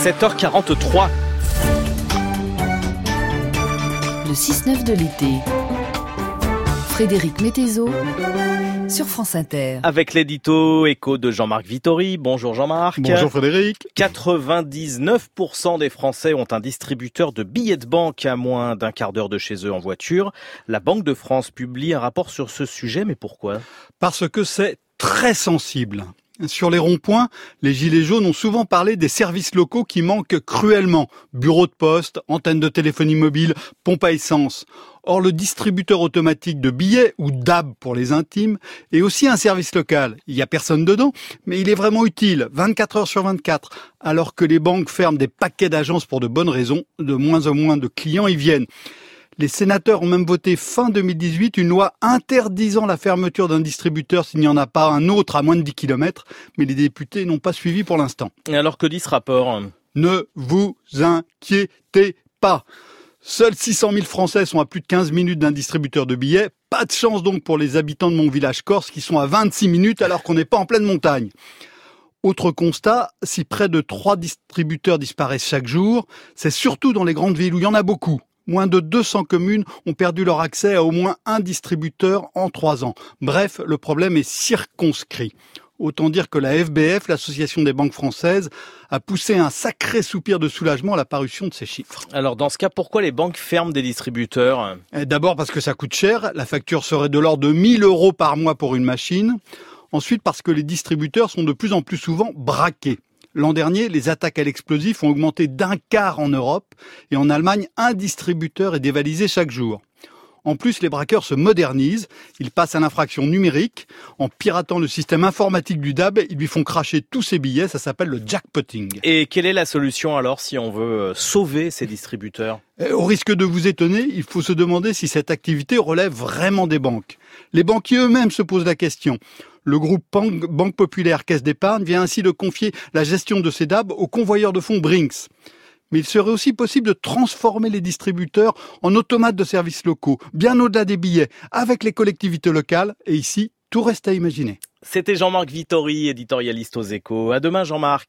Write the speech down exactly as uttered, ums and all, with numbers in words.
sept heures quarante-trois. Le six neuf de l'été. Frédéric Mettezo sur France Inter. Avec l'édito écho de Jean-Marc Vittori. Bonjour Jean-Marc. Bonjour Frédéric. quatre-vingt-dix-neuf pour cent des Français ont un distributeur de billets de banque à moins d'un quart d'heure de chez eux en voiture. La Banque de France publie un rapport sur ce sujet, mais pourquoi ? Parce que c'est très sensible. Sur les ronds-points, les gilets jaunes ont souvent parlé des services locaux qui manquent cruellement. Bureaux de poste, antennes de téléphonie mobile, pompes à essence. Or, le distributeur automatique de billets, ou D A B pour les intimes, est aussi un service local. Il n'y a personne dedans, mais il est vraiment utile, vingt-quatre heures sur vingt-quatre. Alors que les banques ferment des paquets d'agences pour de bonnes raisons, de moins en moins de clients y viennent. Les sénateurs ont même voté fin deux mille dix-huit une loi interdisant la fermeture d'un distributeur s'il n'y en a pas un autre à moins de dix kilomètres, mais les députés n'ont pas suivi pour l'instant. Et alors que dit ce rapport ? Ne vous inquiétez pas. Seuls six cent mille Français sont à plus de quinze minutes d'un distributeur de billets. Pas de chance donc pour les habitants de mon village corse qui sont à vingt-six minutes alors qu'on n'est pas en pleine montagne. Autre constat, si près de trois distributeurs disparaissent chaque jour, c'est surtout dans les grandes villes où il y en a beaucoup. Moins de deux cents communes ont perdu leur accès à au moins un distributeur en trois ans. Bref, le problème est circonscrit. Autant dire que la F B F, l'Association des banques françaises, a poussé un sacré soupir de soulagement à la parution de ces chiffres. Alors dans ce cas, pourquoi les banques ferment des distributeurs ? D'abord parce que ça coûte cher. La facture serait de l'ordre de mille euros par mois pour une machine. Ensuite parce que les distributeurs sont de plus en plus souvent braqués. L'an dernier, les attaques à l'explosif ont augmenté d'un quart en Europe et en Allemagne, un distributeur est dévalisé chaque jour. En plus, les braqueurs se modernisent, ils passent à l'infraction numérique. En piratant le système informatique du D A B, ils lui font cracher tous ses billets, ça s'appelle le jackpotting. Et quelle est la solution alors si on veut sauver ces distributeurs ? Au risque de vous étonner, il faut se demander si cette activité relève vraiment des banques. Les banquiers eux-mêmes se posent la question. Le groupe Banque Populaire Caisse d'Épargne vient ainsi de confier la gestion de ces D A B au convoyeur de fonds Brinks. Mais il serait aussi possible de transformer les distributeurs en automates de services locaux, bien au-delà des billets, avec les collectivités locales. Et ici, tout reste à imaginer. C'était Jean-Marc Vittori, éditorialiste aux Échos. À demain Jean-Marc.